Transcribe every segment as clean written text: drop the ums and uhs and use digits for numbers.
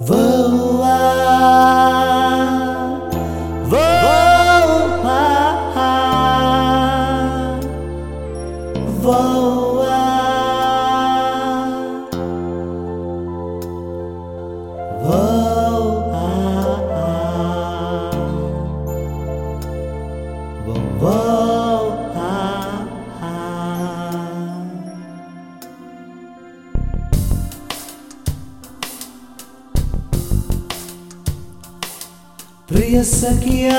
Whoa, whoa, whoa, प्रिय सखिया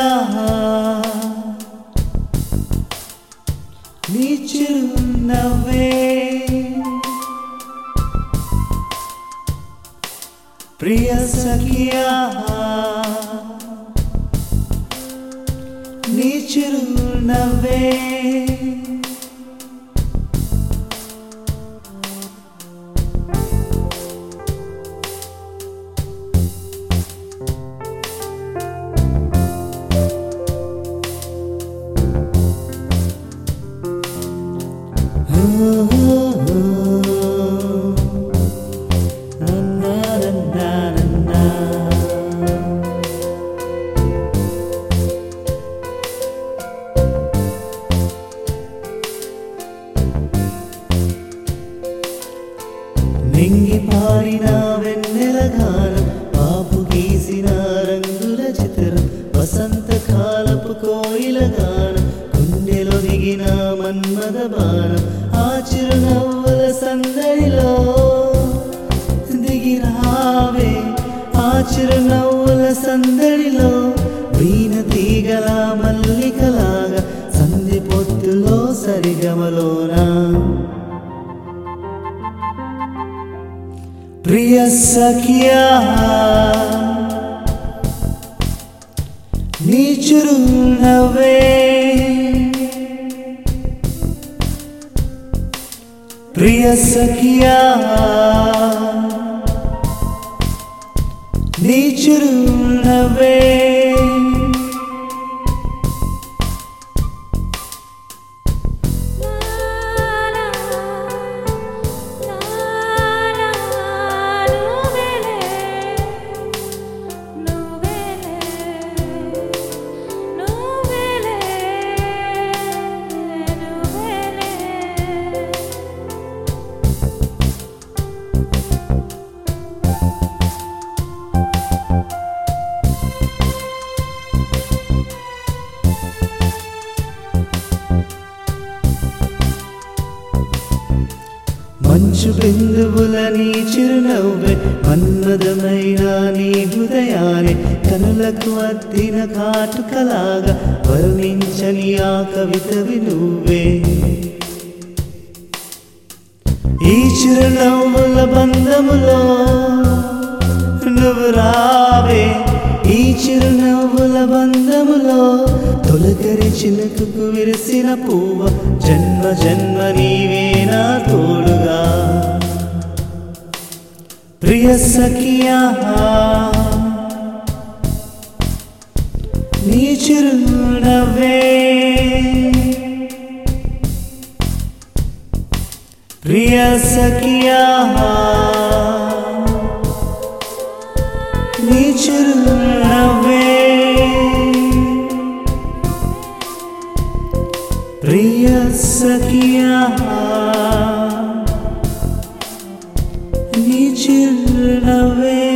नी चिरुनव्वे प्रिय सखिया नी चिरुनव्वे నింగి పారిన వెన్నెల గానం పాపు గీసిన రంగుల చిత్రం వసంత కాలపు కోయిల గానం గుండెలో దిగిన మన్మద బాణం ఆ చిరునవ్వుల సందడిలో దిగిరావే ఆ చిరునవ్వుల సందడిలో వీణ తీగల మల్లికలాగా సంధి పొత్తులో సరిగమలోనా प्रिय सखिया नी चिरुनव्वे प्रिय सखिया नी चिरुनव्वे మంచు బిందువుల నీ చిరునవ్వే మన్మదమైన నీ హృదయాన్ని కనులకు అద్దిన కాటుకలాగా వర్ణించని ఆ కవితవి నువ్వే ఈ చిరునవ్వుల బంధములో నువ్వు రావే ఈ చిరునవ్వుల బంధములో తొలకరి చినుకుకు విరిసిన పువ్వ జన్మ జన్మ నీవే నా తోడుగా ప్రియ సఖియా నీ చిరునవ్వే ప్రియ సఖియా నీ చిరునవ్వే प्रिय सखिया नी चिरुनव्वे।